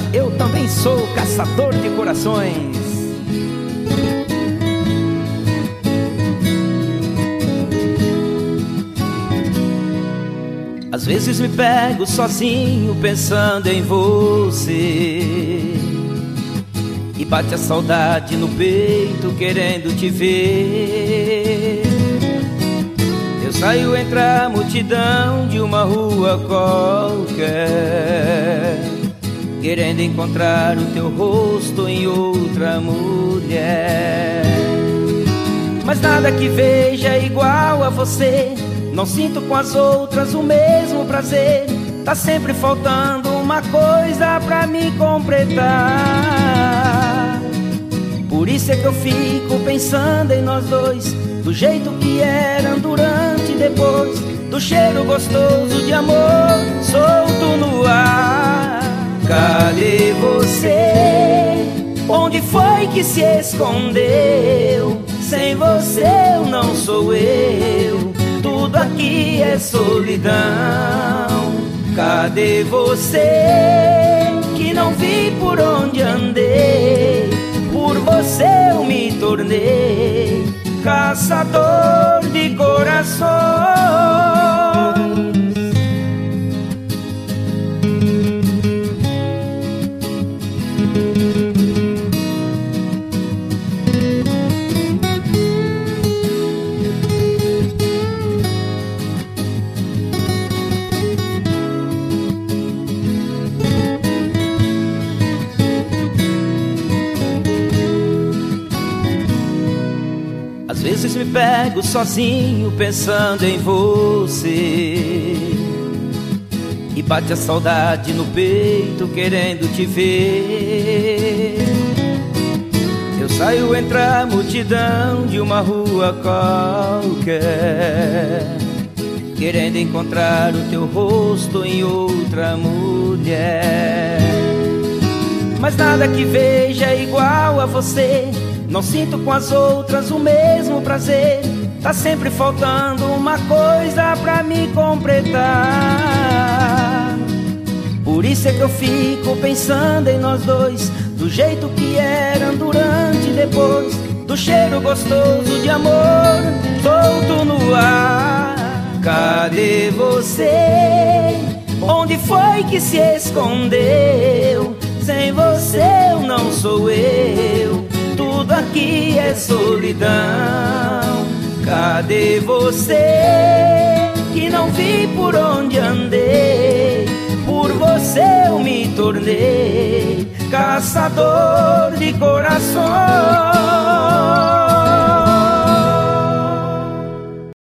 eu também sou caçador de corações. Às vezes me pego sozinho pensando em você, e bate a saudade no peito querendo te ver. Eu saio entre a multidão de uma rua qualquer, querendo encontrar o teu rosto em outra mulher. Mas nada que veja igual a você, não sinto com as outras o mesmo prazer. Tá sempre faltando uma coisa pra me completar. Por isso é que eu fico pensando em nós dois, do jeito que eram durante e depois, do cheiro gostoso de amor solto no ar. Cadê você? Onde foi que se escondeu? Sem você eu não sou eu, tudo aqui é solidão. Cadê você? Que não vi por onde andei, por você eu me tornei caçador de corações. Às vezes me pego sozinho pensando em você, e bate a saudade no peito querendo te ver. Eu saio entre a multidão de uma rua qualquer, querendo encontrar o teu rosto em outra mulher. Mas nada que veja igual a você, não sinto com as outras o mesmo prazer. Tá sempre faltando uma coisa pra me completar. Por isso é que eu fico pensando em nós dois, do jeito que eram durante e depois, do cheiro gostoso de amor solto no ar. Cadê você? Onde foi que se escondeu? Sem você eu não sou eu, tudo aqui é solidão. Cadê você? Que não vi por onde andei, por você eu me tornei caçador de corações.